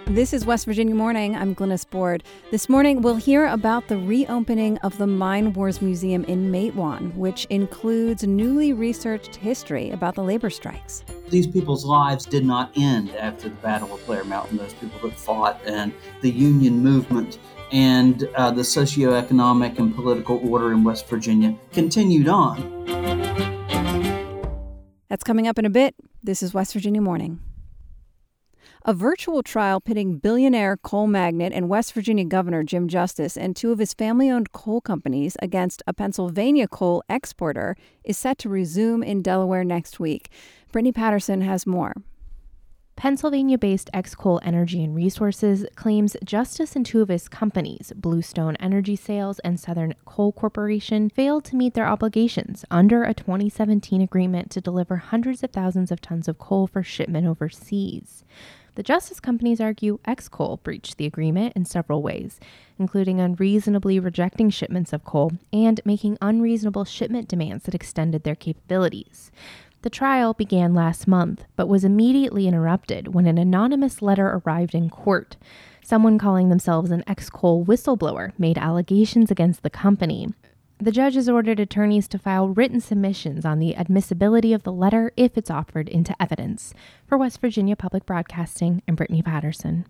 This is West Virginia Morning. I'm Glynis Board. This morning, we'll hear about the reopening of the Mine Wars Museum in Matewan, which includes newly researched history about the labor strikes. These people's lives did not end after the Battle of Blair Mountain. Those people that fought and the Union movement and the socioeconomic and political order in West Virginia continued on. That's coming up in a bit. This is West Virginia Morning. A virtual trial pitting billionaire coal magnate and West Virginia Governor Jim Justice and two of his family-owned coal companies against a Pennsylvania coal exporter is set to resume in Delaware next week. Brittany Patterson has more. Pennsylvania-based Xcoal Energy and Resources claims Justice and two of his companies, Bluestone Energy Sales and Southern Coal Corporation, failed to meet their obligations under a 2017 agreement to deliver hundreds of thousands of tons of coal for shipment overseas. The Justice companies argue Xcoal breached the agreement in several ways, including unreasonably rejecting shipments of coal and making unreasonable shipment demands that extended their capabilities. The trial began last month, but was immediately interrupted when an anonymous letter arrived in court. Someone calling themselves an Xcoal whistleblower made allegations against the company. The judge has ordered attorneys to file written submissions on the admissibility of the letter if it's offered into evidence. For West Virginia Public Broadcasting, I'm Brittany Patterson.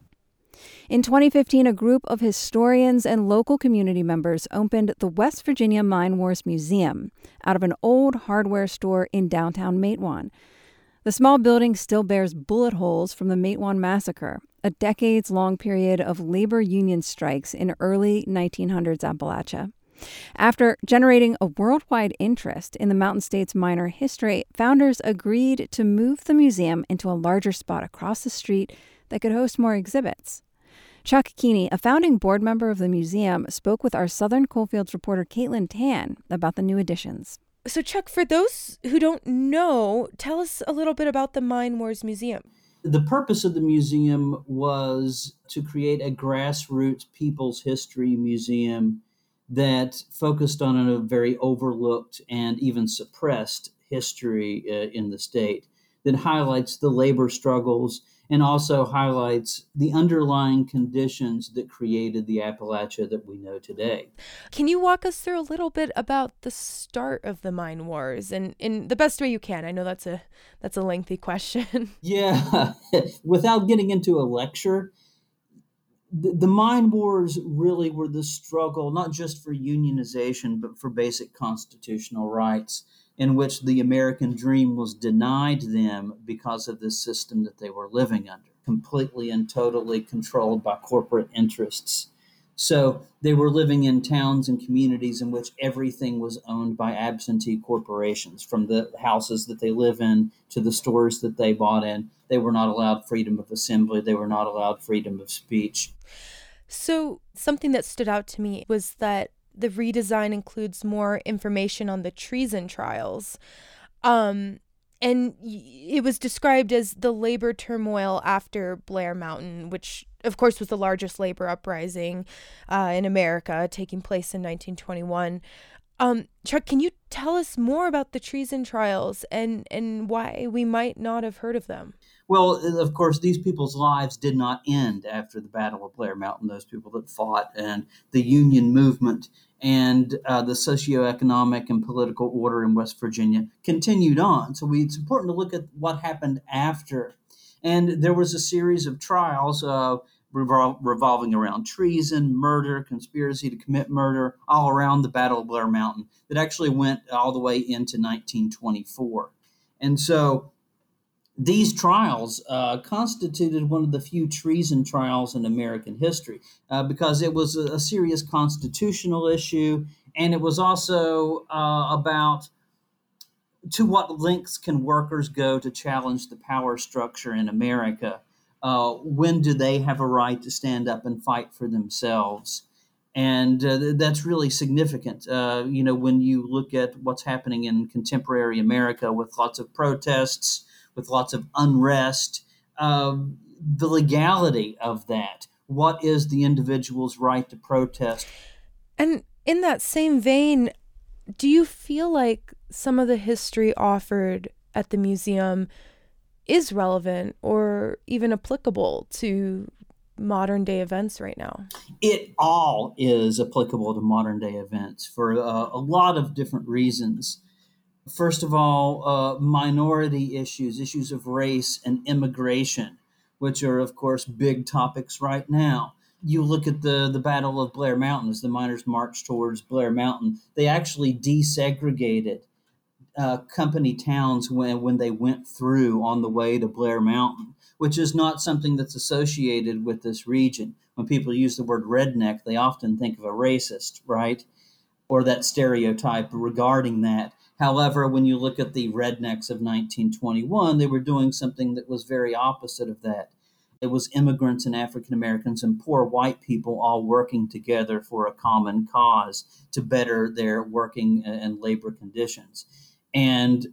In 2015, a group of historians and local community members opened the West Virginia Mine Wars Museum out of an old hardware store in downtown Matewan. The small building still bears bullet holes from the Matewan Massacre, a decades-long period of labor union strikes in early 1900s Appalachia. After generating a worldwide interest in the Mountain State's miner history, founders agreed to move the museum into a larger spot across the street that could host more exhibits. Chuck Keeney, a founding board member of the museum, spoke with our Southern Coalfields reporter Caitlin Tan about the new additions. So, Chuck, for those who don't know, tell us a little bit about the Mine Wars Museum. The purpose of the museum was to create a grassroots people's history museum that focused on a very overlooked and even suppressed history in the state that highlights the labor struggles and also highlights the underlying conditions that created the Appalachia that we know today. Can you walk us through a little bit about the start of the Mine Wars and in the best way you can? I know that's a lengthy question. Yeah, without getting into a lecture, the mine wars really were the struggle, not just for unionization, but for basic constitutional rights, in which the American dream was denied them because of the system that they were living under, completely and totally controlled by corporate interests. So they were living in towns and communities in which everything was owned by absentee corporations, from the houses that they live in to the stores that they bought in. They were not allowed freedom of assembly. They were not allowed freedom of speech. So something that stood out to me was that the redesign includes more information on the treason trials. And it was described as the labor turmoil after Blair Mountain, which, of course, was the largest labor uprising in America, taking place in 1921. Chuck, can you tell us more about the treason trials and why we might not have heard of them? Well, of course, these people's lives did not end after the Battle of Blair Mountain. Those people that fought and the Union movement and the socioeconomic and political order in West Virginia continued on. So it's important to look at what happened after. And there was a series of trials revolving around treason, murder, conspiracy to commit murder, all around the Battle of Blair Mountain that actually went all the way into 1924. And so these trials constituted one of the few treason trials in American history because it was a serious constitutional issue, and it was also about to what lengths can workers go to challenge the power structure in America? When do they have a right to stand up and fight for themselves? And that's really significant, when you look at what's happening in contemporary America with lots of protests, with lots of unrest, the legality of that. What is the individual's right to protest? And in that same vein, do you feel like some of the history offered at the museum is relevant or even applicable to modern day events right now? It all is applicable to modern day events for a lot of different reasons. First of all, minority issues of race and immigration, which are, of course, big topics right now. You look at the Battle of Blair Mountain as the miners marched towards Blair Mountain. They actually desegregated company towns when they went through on the way to Blair Mountain, which is not something that's associated with this region. When people use the word redneck, they often think of a racist, right? Or that stereotype regarding that. However, when you look at the rednecks of 1921, they were doing something that was very opposite of that. It was immigrants and African Americans and poor white people all working together for a common cause to better their working and labor conditions. And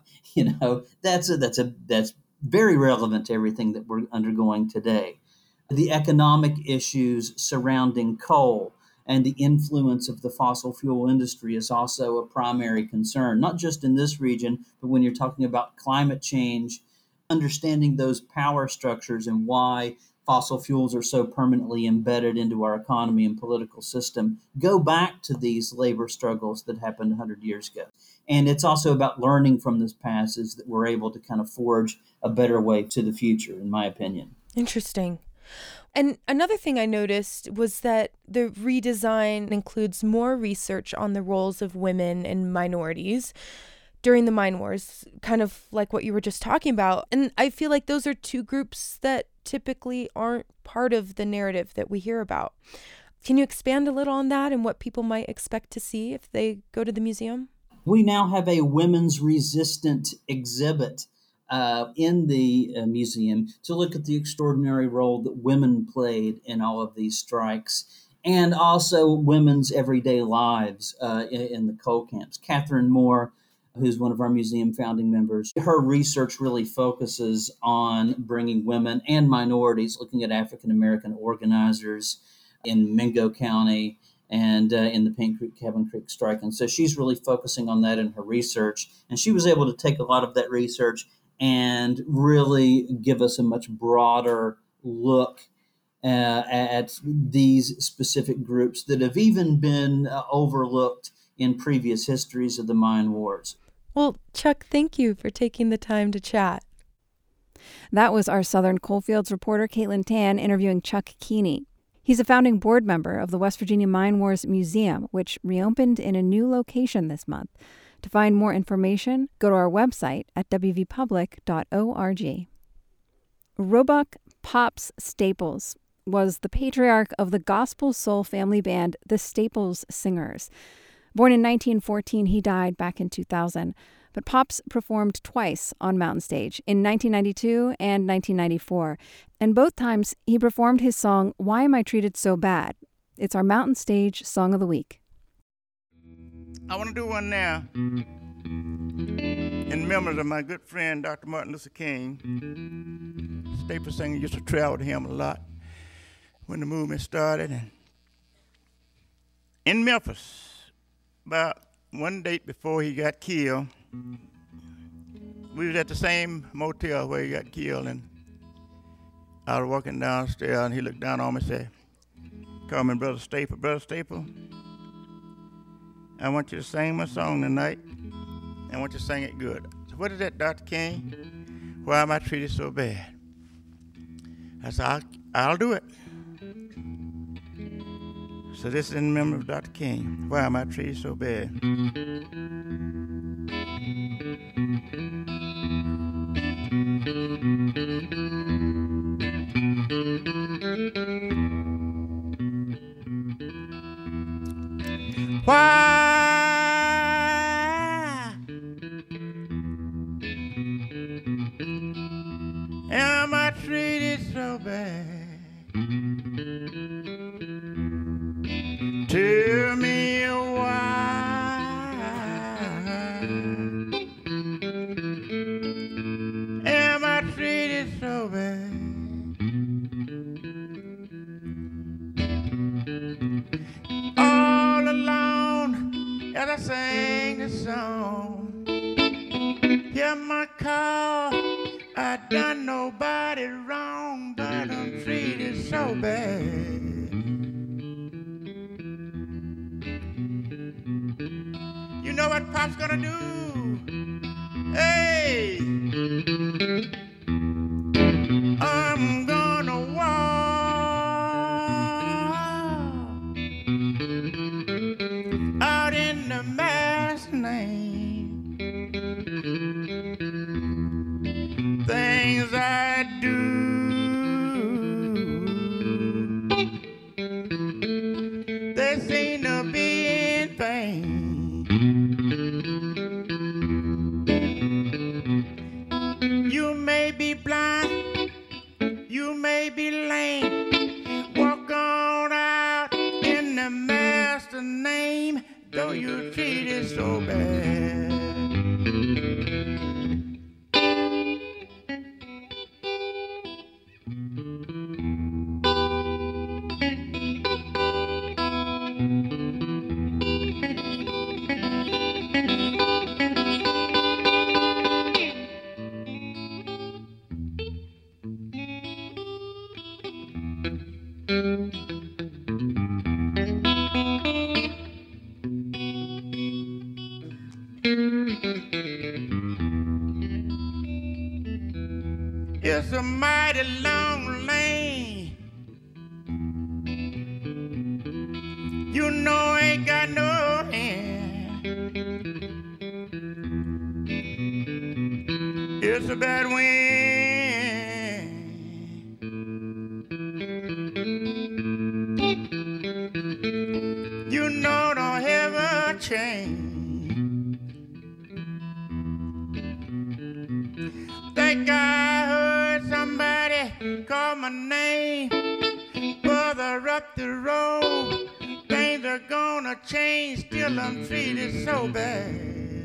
that's very relevant to everything that we're undergoing today. The economic issues surrounding coal and the influence of the fossil fuel industry is also a primary concern, not just in this region, but when you're talking about climate change, understanding those power structures and why fossil fuels are so permanently embedded into our economy and political system go back to these labor struggles that happened 100 years ago. And it's also about learning from this past is that we're able to kind of forge a better way to the future, in my opinion. Interesting. And another thing I noticed was that the redesign includes more research on the roles of women and minorities during the mine wars, kind of like what you were just talking about. And I feel like those are two groups that typically aren't part of the narrative that we hear about. Can you expand a little on that and what people might expect to see if they go to the museum? We now have a women's resistant exhibit in the museum to look at the extraordinary role that women played in all of these strikes and also women's everyday lives in the coal camps. Catherine Moore, who's one of our museum founding members, her research really focuses on bringing women and minorities, looking at African American organizers in Mingo County and in the Pink Creek, Cabin Creek strike. And so she's really focusing on that in her research. And she was able to take a lot of that research and really give us a much broader look at these specific groups that have even been overlooked in previous histories of the mine wars. Well, Chuck, thank you for taking the time to chat. That was our Southern Coalfields reporter, Caitlin Tan, interviewing Chuck Keeney. He's a founding board member of the West Virginia Mine Wars Museum, which reopened in a new location this month. To find more information, go to our website at wvpublic.org. Roebuck Pops Staples was the patriarch of the gospel soul family band, the Staples Singers. Born in 1914, he died back in 2000. But Pops performed twice on Mountain Stage, in 1992 and 1994. And both times, he performed his song, Why Am I Treated So Bad? It's our Mountain Stage Song of the Week. I want to do one now in memory of my good friend, Dr. Martin Luther King. Staples Singer used to travel with him a lot when the movement started. And in Memphis, about one date before he got killed, we was at the same motel where he got killed, and I was walking downstairs, and he looked down on me and said, call me Brother Staple. Brother Staple, I want you to sing my song tonight. I want you to sing it good. So what is that, Dr. King? Why am I treated so bad? I said, I'll do it. So this is in memory of Dr. King. Why am I treated so bad? Why am I treated so bad? Tell me why am I treated so bad? All alone as I sang the song, hear my call, I done nobody wrong, but I'm treated so bad. You know what Pop's gonna do? Hey, I'm gonna walk out in the Master's name. Things I do, they seem to be in vain. You may be blind, you may be lame. Walk on out in the Master's name, though you're treated so bad. It's a mighty long lane. You know ain't got no hand. It's a bad wind. You know don't ever change. Think I heard somebody call my name. Further up the road, things are gonna change. Still I'm treated so bad.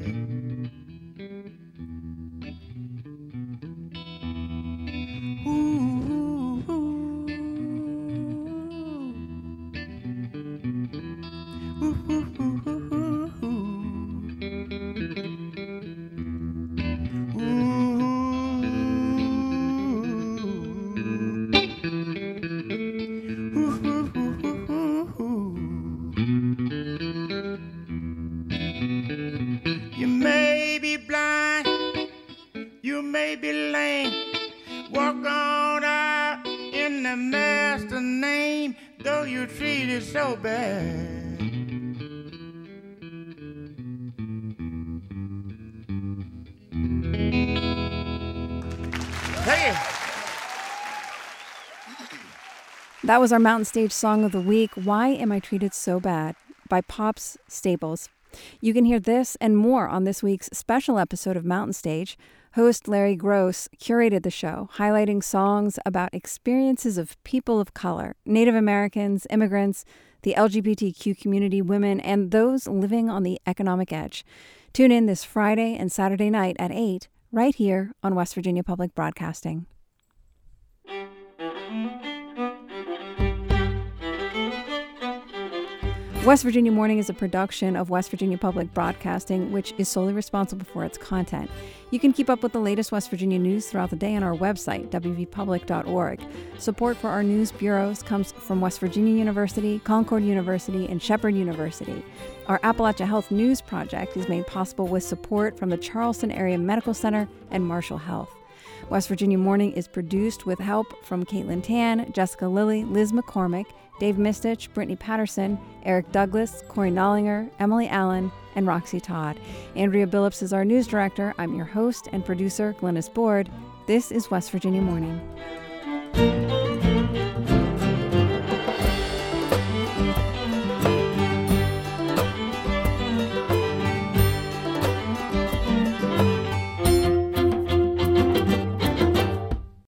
You may be blind, you may be lame. Walk on out in the Master's name, though you're treated so bad. Hey! That was our Mountain Stage Song of the Week, Why Am I Treated So Bad? By Pops Staples. You can hear this and more on this week's special episode of Mountain Stage. Host Larry Gross curated the show, highlighting songs about experiences of people of color, Native Americans, immigrants, the LGBTQ community, women, and those living on the economic edge. Tune in this Friday and Saturday night at 8, right here on West Virginia Public Broadcasting. West Virginia Morning is a production of West Virginia Public Broadcasting, which is solely responsible for its content. You can keep up with the latest West Virginia news throughout the day on our website, wvpublic.org. Support for our news bureaus comes from West Virginia University, Concord University, and Shepherd University. Our Appalachia Health News Project is made possible with support from the Charleston Area Medical Center and Marshall Health. West Virginia Morning is produced with help from Caitlin Tan, Jessica Lilly, Liz McCormick, Dave Mistich, Brittany Patterson, Eric Douglas, Corey Nollinger, Emily Allen, and Roxy Todd. Andrea Billups is our news director. I'm your host and producer, Glennis Board. This is West Virginia Morning.